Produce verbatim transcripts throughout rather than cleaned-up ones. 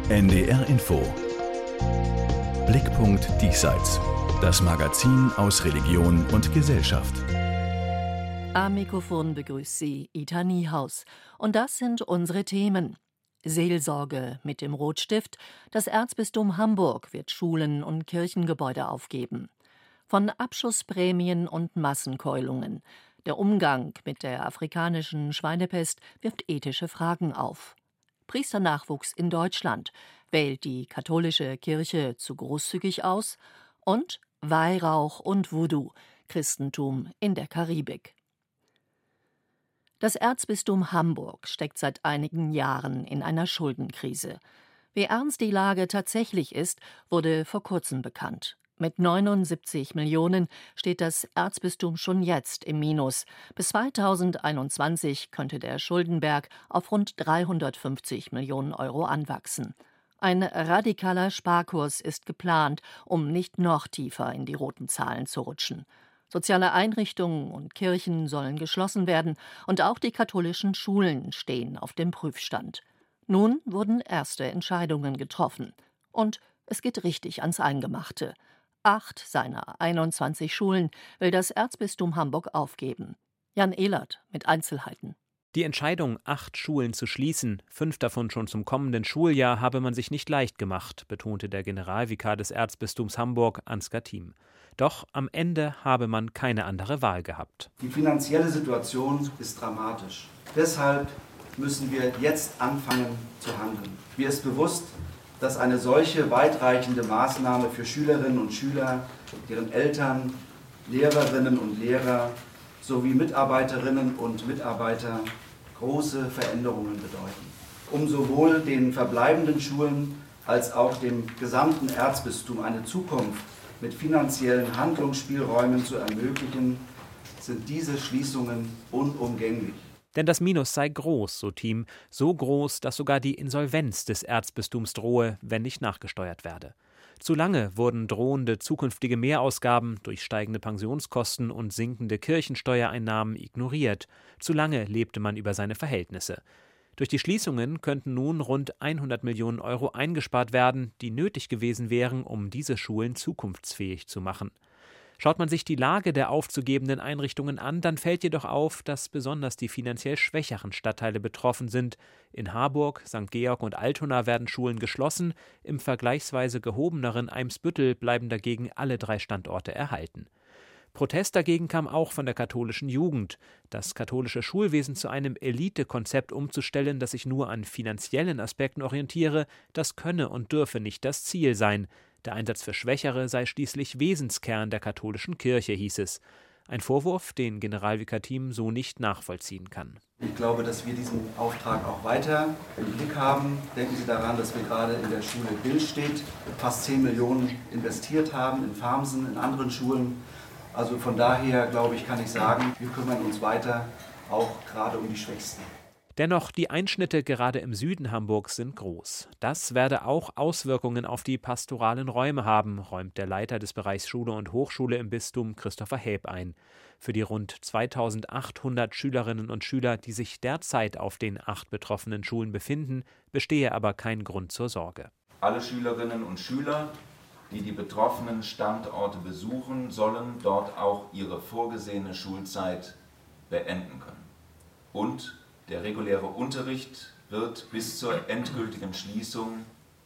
N D R Info. Blickpunkt Diesseits. Das Magazin aus Religion und Gesellschaft. Am Mikrofon begrüßt Sie Ita Niehaus. Und das sind unsere Themen. Seelsorge mit dem Rotstift. Das Erzbistum Hamburg wird Schulen und Kirchengebäude aufgeben. Von Abschussprämien und Massenkeulungen. Der Umgang mit der afrikanischen Schweinepest wirft ethische Fragen auf. Priesternachwuchs in Deutschland. Wählt die katholische Kirche zu großzügig aus? Und Weihrauch und Voodoo. Christentum in der Karibik. Das Erzbistum Hamburg steckt seit einigen Jahren in einer Schuldenkrise. Wie ernst die Lage tatsächlich ist, wurde vor kurzem bekannt. Mit neunundsiebzig Millionen steht das Erzbistum schon jetzt im Minus. Bis zweitausendeinundzwanzig könnte der Schuldenberg auf rund dreihundertfünfzig Millionen Euro anwachsen. Ein radikaler Sparkurs ist geplant, um nicht noch tiefer in die roten Zahlen zu rutschen. Soziale Einrichtungen und Kirchen sollen geschlossen werden und auch die katholischen Schulen stehen auf dem Prüfstand. Nun wurden erste Entscheidungen getroffen. Und es geht richtig ans Eingemachte. Acht seiner einundzwanzig Schulen will das Erzbistum Hamburg aufgeben. Jan Ehlert mit Einzelheiten. Die Entscheidung, acht Schulen zu schließen, fünf davon schon zum kommenden Schuljahr, habe man sich nicht leicht gemacht, betonte der Generalvikar des Erzbistums Hamburg, Ansgar Thiem. Doch am Ende habe man keine andere Wahl gehabt. Die finanzielle Situation ist dramatisch. Deshalb müssen wir jetzt anfangen zu handeln. Mir ist bewusst, dass eine solche weitreichende Maßnahme für Schülerinnen und Schüler, deren Eltern, Lehrerinnen und Lehrer sowie Mitarbeiterinnen und Mitarbeiter große Veränderungen bedeuten. Um sowohl den verbleibenden Schulen als auch dem gesamten Erzbistum eine Zukunft mit finanziellen Handlungsspielräumen zu ermöglichen, sind diese Schließungen unumgänglich. Denn das Minus sei groß, so Thiem, so groß, dass sogar die Insolvenz des Erzbistums drohe, wenn nicht nachgesteuert werde. Zu lange wurden drohende zukünftige Mehrausgaben durch steigende Pensionskosten und sinkende Kirchensteuereinnahmen ignoriert. Zu lange lebte man über seine Verhältnisse. Durch die Schließungen könnten nun rund hundert Millionen Euro eingespart werden, die nötig gewesen wären, um diese Schulen zukunftsfähig zu machen. Schaut man sich die Lage der aufzugebenden Einrichtungen an, dann fällt jedoch auf, dass besonders die finanziell schwächeren Stadtteile betroffen sind. In Harburg, Sankt Georg und Altona werden Schulen geschlossen, im vergleichsweise gehobeneren Eimsbüttel bleiben dagegen alle drei Standorte erhalten. Protest dagegen kam auch von der katholischen Jugend. Das katholische Schulwesen zu einem Elitekonzept umzustellen, das sich nur an finanziellen Aspekten orientiere, das könne und dürfe nicht das Ziel sein. Der Einsatz für Schwächere sei schließlich Wesenskern der katholischen Kirche, hieß es. Ein Vorwurf, den Generalvikar Thiem so nicht nachvollziehen kann. Ich glaube, dass wir diesen Auftrag auch weiter im Blick haben. Denken Sie daran, dass wir gerade in der Schule Billstedt fast zehn Millionen investiert haben, in Farmsen, in anderen Schulen. Also von daher, glaube ich, kann ich sagen, wir kümmern uns weiter, auch gerade um die Schwächsten. Dennoch, die Einschnitte gerade im Süden Hamburgs sind groß. Das werde auch Auswirkungen auf die pastoralen Räume haben, räumt der Leiter des Bereichs Schule und Hochschule im Bistum, Christopher Häb, ein. Für die rund zweitausendachthundert Schülerinnen und Schüler, die sich derzeit auf den acht betroffenen Schulen befinden, bestehe aber kein Grund zur Sorge. Alle Schülerinnen und Schüler, die die betroffenen Standorte besuchen, sollen dort auch ihre vorgesehene Schulzeit beenden können. Und der reguläre Unterricht wird bis zur endgültigen Schließung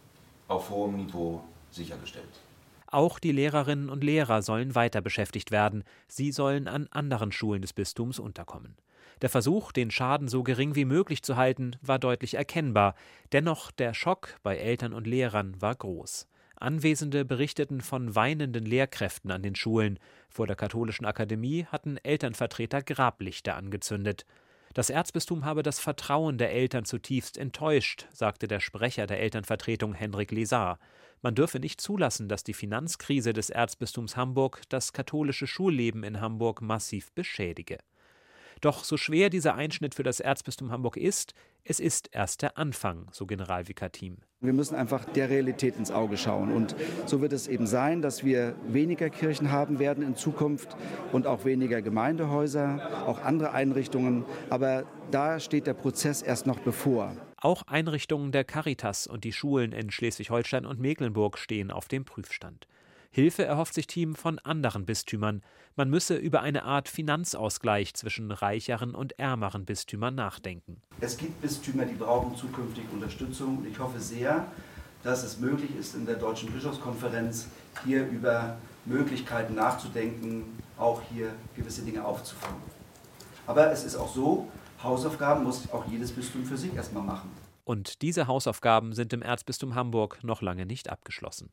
auf hohem Niveau sichergestellt. Auch die Lehrerinnen und Lehrer sollen weiter beschäftigt werden. Sie sollen an anderen Schulen des Bistums unterkommen. Der Versuch, den Schaden so gering wie möglich zu halten, war deutlich erkennbar. Dennoch, der Schock bei Eltern und Lehrern war groß. Anwesende berichteten von weinenden Lehrkräften an den Schulen. Vor der Katholischen Akademie hatten Elternvertreter Grablichter angezündet. Das Erzbistum habe das Vertrauen der Eltern zutiefst enttäuscht, sagte der Sprecher der Elternvertretung Henrik Lesar. Man dürfe nicht zulassen, dass die Finanzkrise des Erzbistums Hamburg das katholische Schulleben in Hamburg massiv beschädige. Doch so schwer dieser Einschnitt für das Erzbistum Hamburg ist, es ist erst der Anfang, so Generalvikar Thiem. Wir müssen einfach der Realität ins Auge schauen. Und so wird es eben sein, dass wir weniger Kirchen haben werden in Zukunft und auch weniger Gemeindehäuser, auch andere Einrichtungen. Aber da steht der Prozess erst noch bevor. Auch Einrichtungen der Caritas und die Schulen in Schleswig-Holstein und Mecklenburg stehen auf dem Prüfstand. Hilfe erhofft sich Thiem von anderen Bistümern. Man müsse über eine Art Finanzausgleich zwischen reicheren und ärmeren Bistümern nachdenken. Es gibt Bistümer, die brauchen zukünftig Unterstützung. Und ich hoffe sehr, dass es möglich ist, in der Deutschen Bischofskonferenz hier über Möglichkeiten nachzudenken, auch hier gewisse Dinge aufzufangen. Aber es ist auch so, Hausaufgaben muss auch jedes Bistum für sich erstmal machen. Und diese Hausaufgaben sind im Erzbistum Hamburg noch lange nicht abgeschlossen.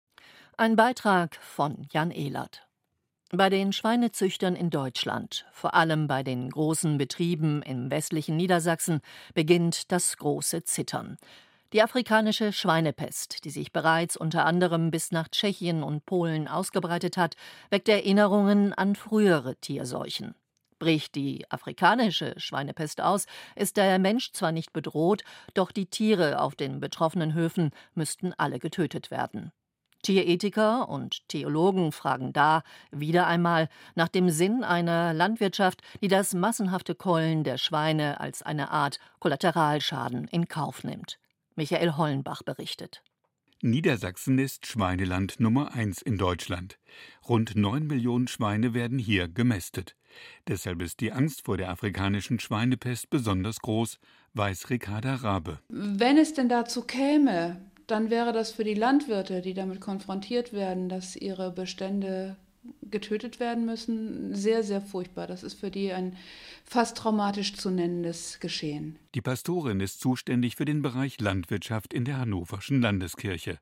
Ein Beitrag von Jan Ehlert. Bei den Schweinezüchtern in Deutschland, vor allem bei den großen Betrieben im westlichen Niedersachsen, beginnt das große Zittern. Die afrikanische Schweinepest, die sich bereits unter anderem bis nach Tschechien und Polen ausgebreitet hat, weckt Erinnerungen an frühere Tierseuchen. Bricht die afrikanische Schweinepest aus, ist der Mensch zwar nicht bedroht, doch die Tiere auf den betroffenen Höfen müssten alle getötet werden. Tierethiker und Theologen fragen da wieder einmal nach dem Sinn einer Landwirtschaft, die das massenhafte Keulen der Schweine als eine Art Kollateralschaden in Kauf nimmt. Michael Hollenbach berichtet. Niedersachsen ist Schweineland Nummer eins in Deutschland. Rund neun Millionen Schweine werden hier gemästet. Deshalb ist die Angst vor der afrikanischen Schweinepest besonders groß, weiß Ricarda Rabe. Wenn es denn dazu käme, dann wäre das für die Landwirte, die damit konfrontiert werden, dass ihre Bestände getötet werden müssen, sehr, sehr furchtbar. Das ist für die ein fast traumatisch zu nennendes Geschehen. Die Pastorin ist zuständig für den Bereich Landwirtschaft in der Hannoverschen Landeskirche.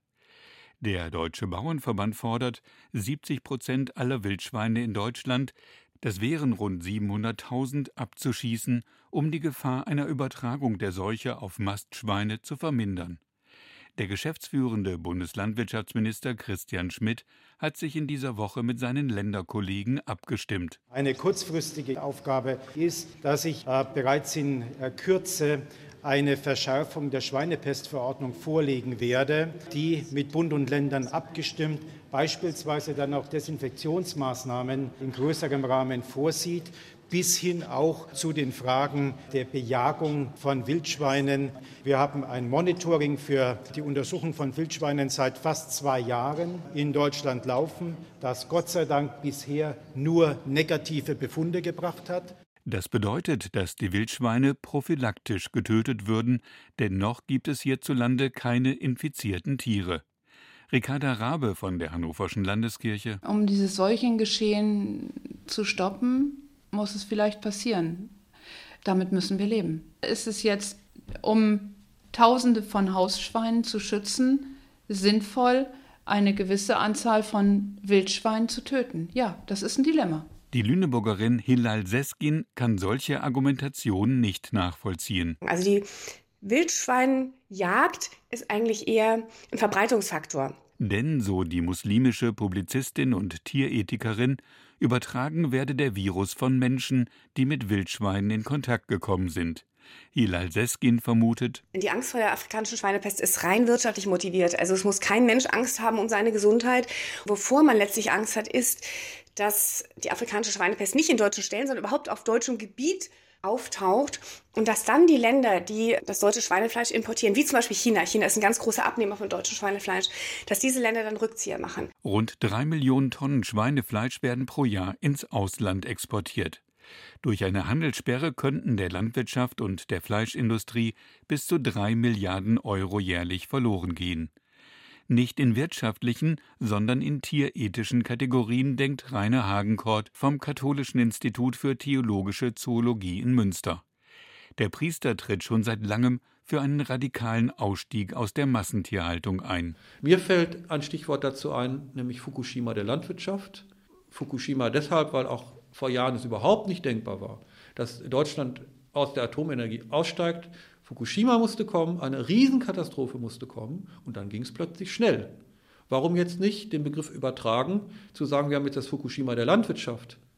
Der Deutsche Bauernverband fordert, siebzig Prozent aller Wildschweine in Deutschland, das wären rund siebenhunderttausend, abzuschießen, um die Gefahr einer Übertragung der Seuche auf Mastschweine zu vermindern. Der geschäftsführende Bundeslandwirtschaftsminister Christian Schmidt hat sich in dieser Woche mit seinen Länderkollegen abgestimmt. Eine kurzfristige Aufgabe ist, dass ich äh, bereits in äh, Kürze eine Verschärfung der Schweinepestverordnung vorlegen werde, die mit Bund und Ländern abgestimmt beispielsweise dann auch Desinfektionsmaßnahmen in größerem Rahmen vorsieht, bis hin auch zu den Fragen der Bejagung von Wildschweinen. Wir haben ein Monitoring für die Untersuchung von Wildschweinen seit fast zwei Jahren in Deutschland laufen, das Gott sei Dank bisher nur negative Befunde gebracht hat. Das bedeutet, dass die Wildschweine prophylaktisch getötet würden, denn noch gibt es hierzulande keine infizierten Tiere. Ricarda Rabe von der Hannoverschen Landeskirche. Um dieses Seuchengeschehen zu stoppen, muss es vielleicht passieren. Damit müssen wir leben. Ist es jetzt, um Tausende von Hausschweinen zu schützen, sinnvoll, eine gewisse Anzahl von Wildschweinen zu töten? Ja, das ist ein Dilemma. Die Lüneburgerin Hilal Seskin kann solche Argumentationen nicht nachvollziehen. Also die Wildschweinjagd ist eigentlich eher ein Verbreitungsfaktor. Denn, so die muslimische Publizistin und Tierethikerin, übertragen werde der Virus von Menschen, die mit Wildschweinen in Kontakt gekommen sind. Hilal Seskin vermutet, die Angst vor der afrikanischen Schweinepest ist rein wirtschaftlich motiviert. Also es muss kein Mensch Angst haben um seine Gesundheit. Wovor man letztlich Angst hat, ist, dass die afrikanische Schweinepest nicht in deutschen Stellen, sondern überhaupt auf deutschem Gebiet auftaucht und dass dann die Länder, die das deutsche Schweinefleisch importieren, wie zum Beispiel China, China ist ein ganz großer Abnehmer von deutschem Schweinefleisch, dass diese Länder dann Rückzieher machen. Rund drei Millionen Tonnen Schweinefleisch werden pro Jahr ins Ausland exportiert. Durch eine Handelssperre könnten der Landwirtschaft und der Fleischindustrie bis zu drei Milliarden Euro jährlich verloren gehen. Nicht in wirtschaftlichen, sondern in tierethischen Kategorien, denkt Rainer Hagenkort vom Katholischen Institut für Theologische Zoologie in Münster. Der Priester tritt schon seit langem für einen radikalen Ausstieg aus der Massentierhaltung ein. Mir fällt ein Stichwort dazu ein, nämlich Fukushima der Landwirtschaft. Fukushima deshalb, weil auch vor Jahren es überhaupt nicht denkbar war, dass Deutschland aus der Atomenergie aussteigt. Fukushima musste kommen, eine Riesenkatastrophe musste kommen und dann ging es plötzlich schnell. Warum jetzt nicht den Begriff übertragen, zu sagen, wir haben jetzt das Fukushima der Landwirtschaft?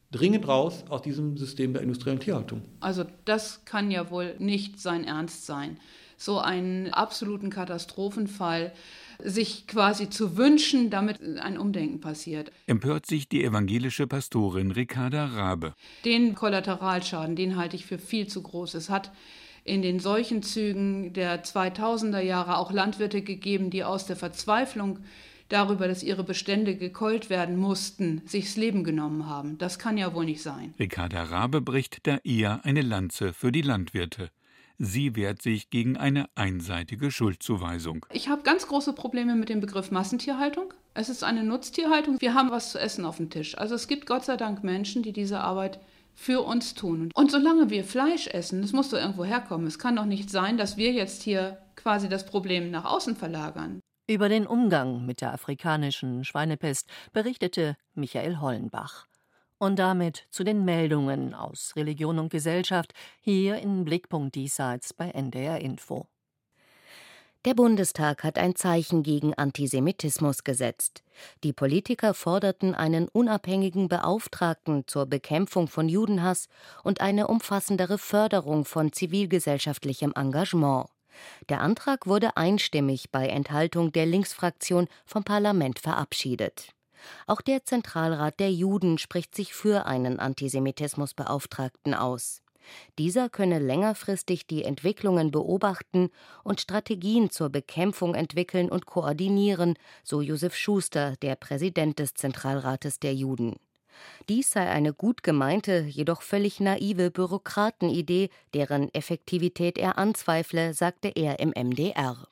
dringend raus aus diesem System der industriellen Tierhaltung. Also das kann ja wohl nicht sein Ernst sein, so einen absoluten Katastrophenfall sich quasi zu wünschen, damit ein Umdenken passiert. Empört sich die evangelische Pastorin Ricarda Rabe. Den Kollateralschaden, den halte ich für viel zu groß. Es hat in den Seuchenzügen der zweitausender Jahre auch Landwirte gegeben, die aus der Verzweiflung darüber, dass ihre Bestände gekeult werden mussten, sich das Leben genommen haben. Das kann ja wohl nicht sein. Ricarda Rabe bricht da eher eine Lanze für die Landwirte. Sie wehrt sich gegen eine einseitige Schuldzuweisung. Ich habe ganz große Probleme mit dem Begriff Massentierhaltung. Es ist eine Nutztierhaltung. Wir haben was zu essen auf dem Tisch. Also es gibt Gott sei Dank Menschen, die diese Arbeit für uns tun. Und solange wir Fleisch essen, das muss doch irgendwo herkommen. Es kann doch nicht sein, dass wir jetzt hier quasi das Problem nach außen verlagern. Über den Umgang mit der afrikanischen Schweinepest berichtete Michael Hollenbach. Und damit zu den Meldungen aus Religion und Gesellschaft hier in Blickpunkt Diesseits bei N D R Info. Der Bundestag hat ein Zeichen gegen Antisemitismus gesetzt. Die Politiker forderten einen unabhängigen Beauftragten zur Bekämpfung von Judenhass und eine umfassendere Förderung von zivilgesellschaftlichem Engagement. Der Antrag wurde einstimmig bei Enthaltung der Linksfraktion vom Parlament verabschiedet. Auch der Zentralrat der Juden spricht sich für einen Antisemitismusbeauftragten aus. Dieser könne längerfristig die Entwicklungen beobachten und Strategien zur Bekämpfung entwickeln und koordinieren, so Josef Schuster, der Präsident des Zentralrates der Juden. Dies sei eine gut gemeinte, jedoch völlig naive Bürokratenidee, deren Effektivität er anzweifle, sagte er im M D R.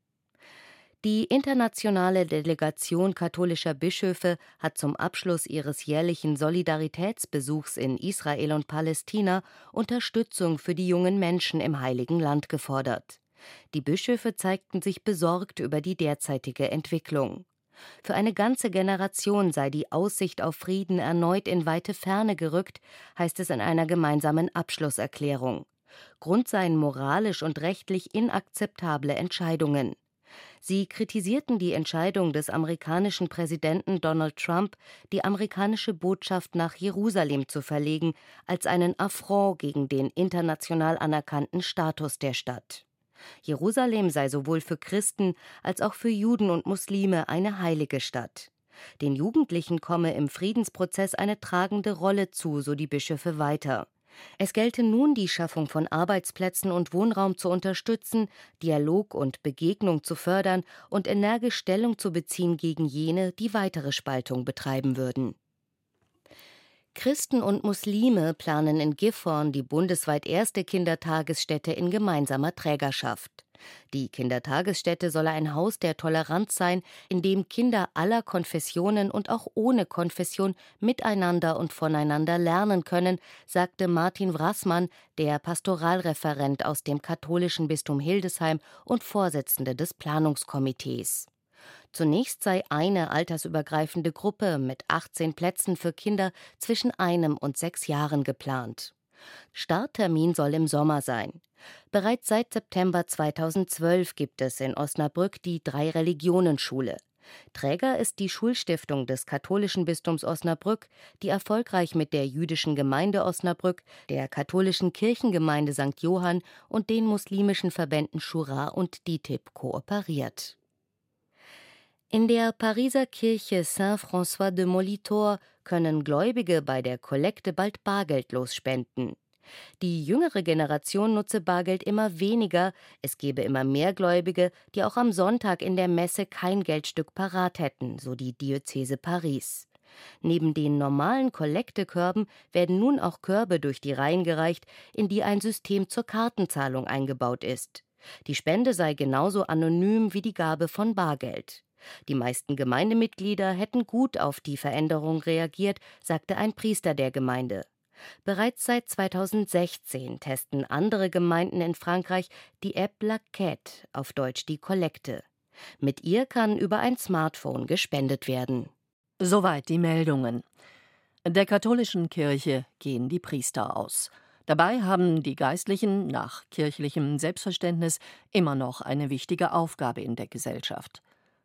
Die internationale Delegation katholischer Bischöfe hat zum Abschluss ihres jährlichen Solidaritätsbesuchs in Israel und Palästina Unterstützung für die jungen Menschen im Heiligen Land gefordert. Die Bischöfe zeigten sich besorgt über die derzeitige Entwicklung. Für eine ganze Generation sei die Aussicht auf Frieden erneut in weite Ferne gerückt, heißt es in einer gemeinsamen Abschlusserklärung. Grund seien moralisch und rechtlich inakzeptable Entscheidungen. Sie kritisierten die Entscheidung des amerikanischen Präsidenten Donald Trump, die amerikanische Botschaft nach Jerusalem zu verlegen, als einen Affront gegen den international anerkannten Status der Stadt. Jerusalem sei sowohl für Christen als auch für Juden und Muslime eine heilige Stadt. Den Jugendlichen komme im Friedensprozess eine tragende Rolle zu, so die Bischöfe weiter. Es gelte nun, die Schaffung von Arbeitsplätzen und Wohnraum zu unterstützen, Dialog und Begegnung zu fördern und energisch Stellung zu beziehen gegen jene, die weitere Spaltung betreiben würden. Christen und Muslime planen in Gifhorn die bundesweit erste Kindertagesstätte in gemeinsamer Trägerschaft. Die Kindertagesstätte solle ein Haus der Toleranz sein, in dem Kinder aller Konfessionen und auch ohne Konfession miteinander und voneinander lernen können, sagte Martin Wrassmann, der Pastoralreferent aus dem katholischen Bistum Hildesheim und Vorsitzende des Planungskomitees. Zunächst sei eine altersübergreifende Gruppe mit achtzehn Plätzen für Kinder zwischen einem und sechs Jahren geplant. Starttermin soll im Sommer sein. Bereits seit September zweitausendzwölf gibt es in Osnabrück die Drei-Religionen-Schule. Träger ist die Schulstiftung des katholischen Bistums Osnabrück, die erfolgreich mit der jüdischen Gemeinde Osnabrück, der katholischen Kirchengemeinde Sankt Johann und den muslimischen Verbänden Schura und D I T I B kooperiert. In der Pariser Kirche Saint-François de Molitor können Gläubige bei der Kollekte bald bargeldlos spenden. Die jüngere Generation nutze Bargeld immer weniger, es gebe immer mehr Gläubige, die auch am Sonntag in der Messe kein Geldstück parat hätten, so die Diözese Paris. Neben den normalen Kollektekörben werden nun auch Körbe durch die Reihen gereicht, in die ein System zur Kartenzahlung eingebaut ist. Die Spende sei genauso anonym wie die Gabe von Bargeld. Die meisten Gemeindemitglieder hätten gut auf die Veränderung reagiert, sagte ein Priester der Gemeinde. Bereits seit zweitausendsechzehn testen andere Gemeinden in Frankreich die App La Quête, auf Deutsch die Kollekte. Mit ihr kann über ein Smartphone gespendet werden. Soweit die Meldungen. Der katholischen Kirche gehen die Priester aus. Dabei haben die Geistlichen nach kirchlichem Selbstverständnis immer noch eine wichtige Aufgabe in der Gesellschaft.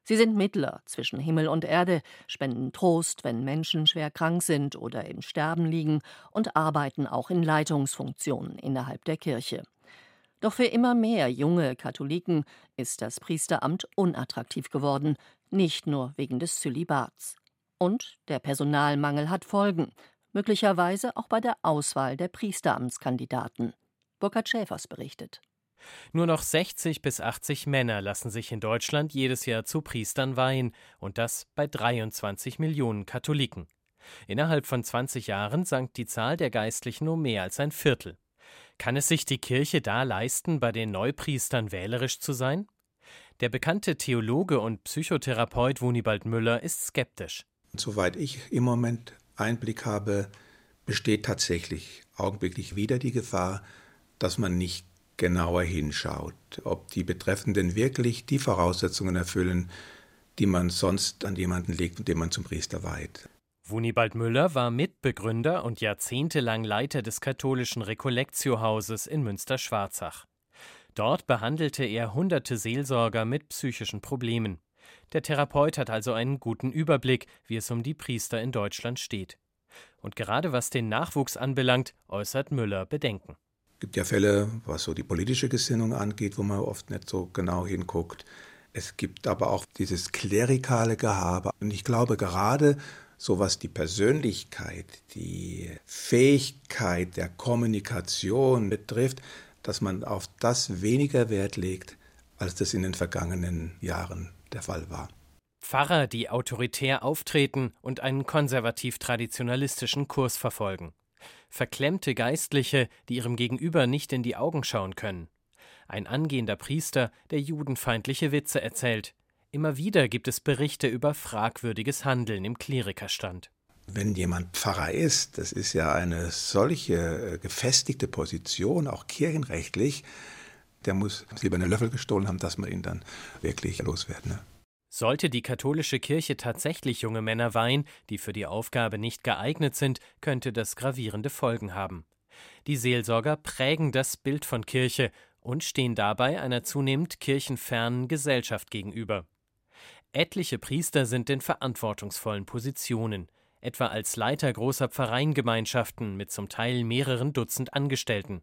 Sie sind Mittler zwischen Himmel und Erde, spenden Trost, wenn Menschen schwer krank sind oder im Sterben liegen, und arbeiten auch in Leitungsfunktionen innerhalb der Kirche. Doch für immer mehr junge Katholiken ist das Priesteramt unattraktiv geworden, nicht nur wegen des Zölibats. Und der Personalmangel hat Folgen, möglicherweise auch bei der Auswahl der Priesteramtskandidaten. Burkhard Schäfers berichtet. Nur noch sechzig bis achtzig Männer lassen sich in Deutschland jedes Jahr zu Priestern weihen, und das bei dreiundzwanzig Millionen Katholiken. Innerhalb von zwanzig Jahren sank die Zahl der Geistlichen um mehr als ein Viertel. Kann es sich die Kirche da leisten, bei den Neupriestern wählerisch zu sein? Der bekannte Theologe und Psychotherapeut Wunibald Müller ist skeptisch. Soweit ich im Moment Einblick habe, besteht tatsächlich augenblicklich wieder die Gefahr, dass man nicht genauer hinschaut, ob die Betreffenden wirklich die Voraussetzungen erfüllen, die man sonst an jemanden legt, den man zum Priester weiht. Wunibald Müller war Mitbegründer und jahrzehntelang Leiter des katholischen Recollectio-Hauses in Münster-Schwarzach. Dort behandelte er hunderte Seelsorger mit psychischen Problemen. Der Therapeut hat also einen guten Überblick, wie es um die Priester in Deutschland steht. Und gerade was den Nachwuchs anbelangt, äußert Müller Bedenken. Es gibt ja Fälle, was so die politische Gesinnung angeht, wo man oft nicht so genau hinguckt. Es gibt aber auch dieses klerikale Gehabe. Und ich glaube, gerade so was die Persönlichkeit, die Fähigkeit der Kommunikation betrifft, dass man auf das weniger Wert legt, als das in den vergangenen Jahren der Fall war. Pfarrer, die autoritär auftreten und einen konservativ-traditionalistischen Kurs verfolgen. Verklemmte Geistliche, die ihrem Gegenüber nicht in die Augen schauen können. Ein angehender Priester, der judenfeindliche Witze erzählt. Immer wieder gibt es Berichte über fragwürdiges Handeln im Klerikerstand. Wenn jemand Pfarrer ist, das ist ja eine solche gefestigte Position, auch kirchenrechtlich, der muss lieber einen Löffel gestohlen haben, dass man ihn dann wirklich loswerden. Ne? Sollte die katholische Kirche tatsächlich junge Männer weihen, die für die Aufgabe nicht geeignet sind, könnte das gravierende Folgen haben. Die Seelsorger prägen das Bild von Kirche und stehen dabei einer zunehmend kirchenfernen Gesellschaft gegenüber. Etliche Priester sind in verantwortungsvollen Positionen, etwa als Leiter großer Pfarreiengemeinschaften mit zum Teil mehreren Dutzend Angestellten.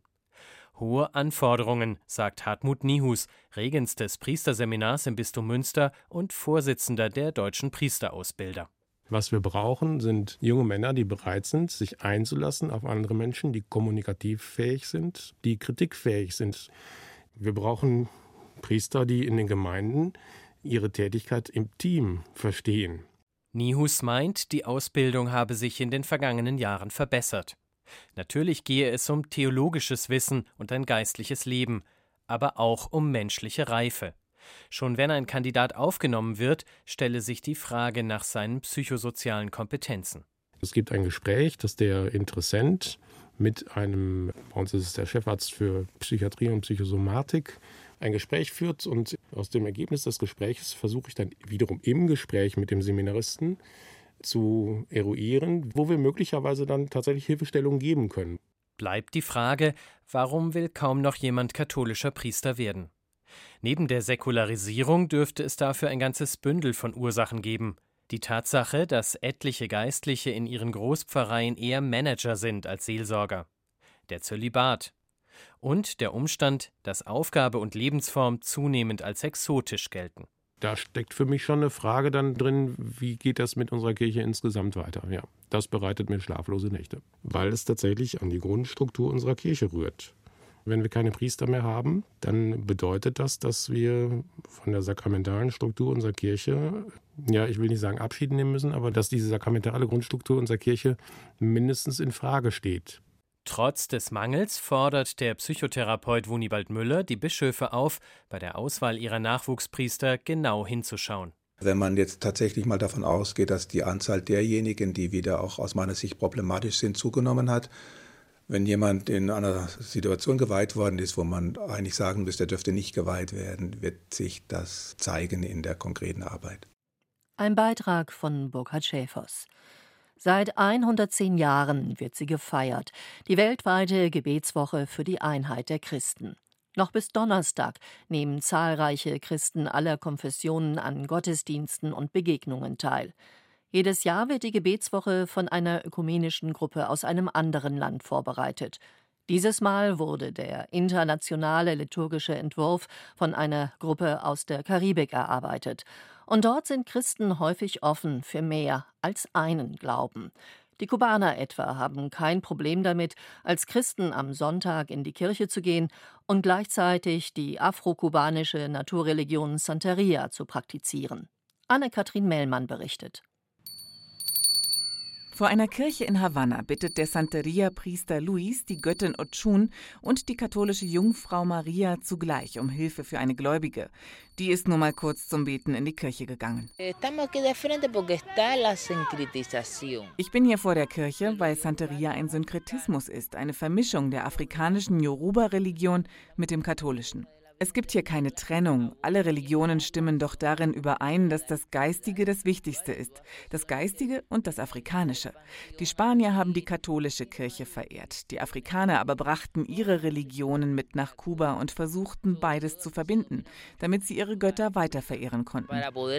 Hohe Anforderungen, sagt Hartmut Nihus, Regens des Priesterseminars im Bistum Münster und Vorsitzender der Deutschen Priesterausbilder. Was wir brauchen, sind junge Männer, die bereit sind, sich einzulassen auf andere Menschen, die kommunikativ fähig sind, die kritikfähig sind. Wir brauchen Priester, die in den Gemeinden ihre Tätigkeit im Team verstehen. Nihus meint, die Ausbildung habe sich in den vergangenen Jahren verbessert. Natürlich gehe es um theologisches Wissen und ein geistliches Leben, aber auch um menschliche Reife. Schon wenn ein Kandidat aufgenommen wird, stelle sich die Frage nach seinen psychosozialen Kompetenzen. Es gibt ein Gespräch, das der Interessent mit einem, bei uns ist es der Chefarzt für Psychiatrie und Psychosomatik, ein Gespräch führt, und aus dem Ergebnis des Gesprächs versuche ich dann wiederum im Gespräch mit dem Seminaristen zu eruieren, wo wir möglicherweise dann tatsächlich Hilfestellung geben können. Bleibt die Frage, warum will kaum noch jemand katholischer Priester werden? Neben der Säkularisierung dürfte es dafür ein ganzes Bündel von Ursachen geben. Die Tatsache, dass etliche Geistliche in ihren Großpfarreien eher Manager sind als Seelsorger. Der Zölibat. Und der Umstand, dass Aufgabe und Lebensform zunehmend als exotisch gelten. Da steckt für mich schon eine Frage dann drin, wie geht das mit unserer Kirche insgesamt weiter? Ja, das bereitet mir schlaflose Nächte, weil es tatsächlich an die Grundstruktur unserer Kirche rührt. Wenn wir keine Priester mehr haben, dann bedeutet das, dass wir von der sakramentalen Struktur unserer Kirche, ja, ich will nicht sagen Abschied nehmen müssen, aber dass diese sakramentale Grundstruktur unserer Kirche mindestens in Frage steht. Trotz des Mangels fordert der Psychotherapeut Wunibald Müller die Bischöfe auf, bei der Auswahl ihrer Nachwuchspriester genau hinzuschauen. Wenn man jetzt tatsächlich mal davon ausgeht, dass die Anzahl derjenigen, die wieder auch aus meiner Sicht problematisch sind, zugenommen hat, wenn jemand in einer Situation geweiht worden ist, wo man eigentlich sagen müsste, er dürfte nicht geweiht werden, wird sich das zeigen in der konkreten Arbeit. Ein Beitrag von Burkhard Schäfers. Seit hundertzehn Jahren wird sie gefeiert, die weltweite Gebetswoche für die Einheit der Christen. Noch bis Donnerstag nehmen zahlreiche Christen aller Konfessionen an Gottesdiensten und Begegnungen teil. Jedes Jahr wird die Gebetswoche von einer ökumenischen Gruppe aus einem anderen Land vorbereitet. Dieses Mal wurde der internationale liturgische Entwurf von einer Gruppe aus der Karibik erarbeitet. Und dort sind Christen häufig offen für mehr als einen Glauben. Die Kubaner etwa haben kein Problem damit, als Christen am Sonntag in die Kirche zu gehen und gleichzeitig die afro-kubanische Naturreligion Santeria zu praktizieren. Anne-Kathrin Mellmann berichtet. Vor einer Kirche in Havanna bittet der Santeria-Priester Luis die Göttin Ochun und die katholische Jungfrau Maria zugleich um Hilfe für eine Gläubige. Die ist nur mal kurz zum Beten in die Kirche gegangen. Ich bin hier vor der Kirche, weil Santeria ein Synkretismus ist, eine Vermischung der afrikanischen Yoruba-Religion mit dem katholischen. Es gibt hier keine Trennung. Alle Religionen stimmen doch darin überein, dass das Geistige das Wichtigste ist. Das Geistige und das Afrikanische. Die Spanier haben die katholische Kirche verehrt. Die Afrikaner aber brachten ihre Religionen mit nach Kuba und versuchten, beides zu verbinden, damit sie ihre Götter weiter verehren konnten.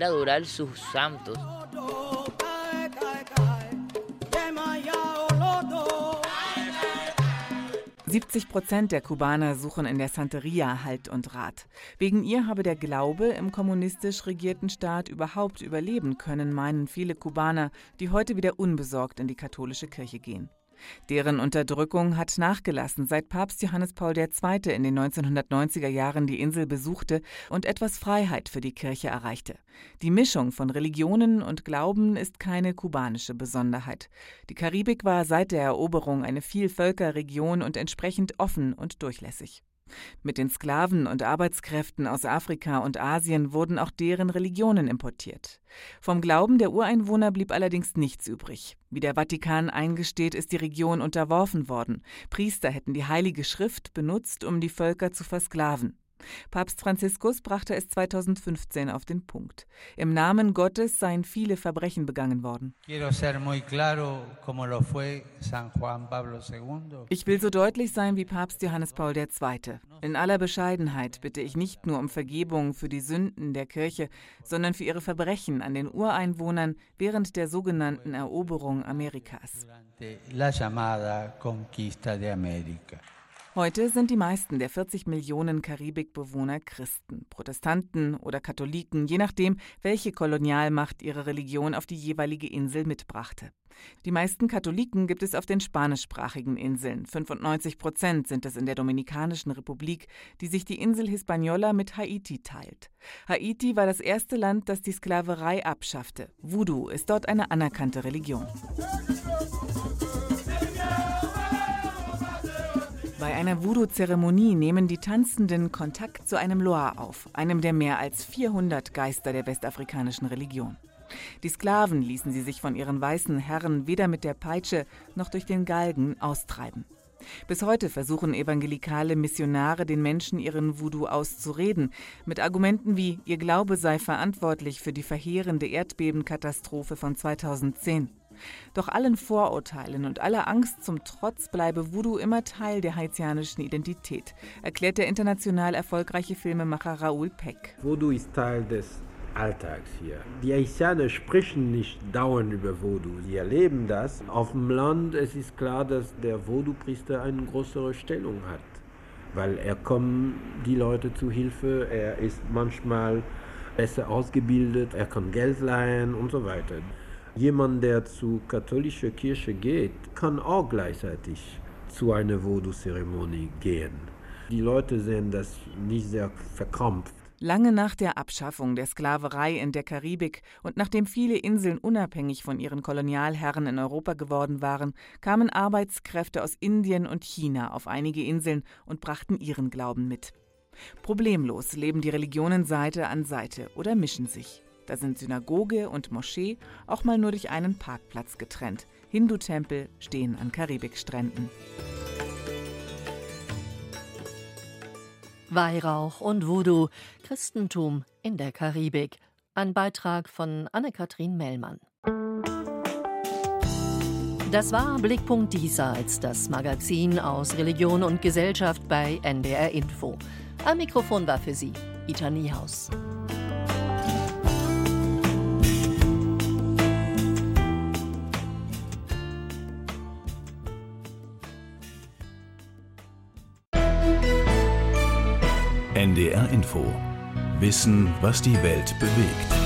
siebzig Prozent der Kubaner suchen in der Santeria Halt und Rat. Wegen ihr habe der Glaube im kommunistisch regierten Staat überhaupt überleben können, meinen viele Kubaner, die heute wieder unbesorgt in die katholische Kirche gehen. Deren Unterdrückung hat nachgelassen, seit Papst Johannes Paul der Zweite in den neunzehnhundertneunziger Jahren die Insel besuchte und etwas Freiheit für die Kirche erreichte. Die Mischung von Religionen und Glauben ist keine kubanische Besonderheit. Die Karibik war seit der Eroberung eine Vielvölkerregion und entsprechend offen und durchlässig. Mit den Sklaven und Arbeitskräften aus Afrika und Asien wurden auch deren Religionen importiert. Vom Glauben der Ureinwohner blieb allerdings nichts übrig. Wie der Vatikan eingesteht, ist die Region unterworfen worden. Priester hätten die Heilige Schrift benutzt, um die Völker zu versklaven. Papst Franziskus brachte es zweitausendfünfzehn auf den Punkt. Im Namen Gottes seien viele Verbrechen begangen worden. Ich will so deutlich sein wie Papst Johannes Paul der Zweite. In aller Bescheidenheit bitte ich nicht nur um Vergebung für die Sünden der Kirche, sondern für ihre Verbrechen an den Ureinwohnern während der sogenannten Eroberung Amerikas. Heute sind die meisten der vierzig Millionen Karibikbewohner Christen, Protestanten oder Katholiken, je nachdem, welche Kolonialmacht ihre Religion auf die jeweilige Insel mitbrachte. Die meisten Katholiken gibt es auf den spanischsprachigen Inseln. fünfundneunzig Prozent sind es in der Dominikanischen Republik, die sich die Insel Hispaniola mit Haiti teilt. Haiti war das erste Land, das die Sklaverei abschaffte. Voodoo ist dort eine anerkannte Religion. Bei einer Voodoo-Zeremonie nehmen die Tanzenden Kontakt zu einem Loa auf, einem der mehr als vierhundert Geister der westafrikanischen Religion. Die Sklaven ließen sie sich von ihren weißen Herren weder mit der Peitsche noch durch den Galgen austreiben. Bis heute versuchen evangelikale Missionare den Menschen ihren Voodoo auszureden, mit Argumenten wie, ihr Glaube sei verantwortlich für die verheerende Erdbebenkatastrophe von zweitausendzehn. Doch allen Vorurteilen und aller Angst zum Trotz bleibe Voodoo immer Teil der haitianischen Identität, erklärt der international erfolgreiche Filmemacher Raoul Peck. Voodoo ist Teil des Alltags hier. Die Haitianer sprechen nicht dauernd über Voodoo. Sie erleben das. Auf dem Land es ist klar, dass der Voodoo-Priester eine größere Stellung hat, weil er kommt die Leute zu Hilfe, er ist manchmal besser ausgebildet, er kann Geld leihen und so weiter. Jemand, der zur katholischen Kirche geht, kann auch gleichzeitig zu einer Voodoo-Zeremonie gehen. Die Leute sehen das nicht sehr verkrampft. Lange nach der Abschaffung der Sklaverei in der Karibik und nachdem viele Inseln unabhängig von ihren Kolonialherren in Europa geworden waren, kamen Arbeitskräfte aus Indien und China auf einige Inseln und brachten ihren Glauben mit. Problemlos leben die Religionen Seite an Seite oder mischen sich. Da sind Synagoge und Moschee auch mal nur durch einen Parkplatz getrennt. Hindu-Tempel stehen an Karibikstränden. Weihrauch und Voodoo, Christentum in der Karibik. Ein Beitrag von Anne-Kathrin Mellmann. Das war Blickpunkt Diesseits, das Magazin aus Religion und Gesellschaft bei N D R Info. Am Mikrofon war für Sie Ita Niehaus. N D R Info. Wissen, was die Welt bewegt.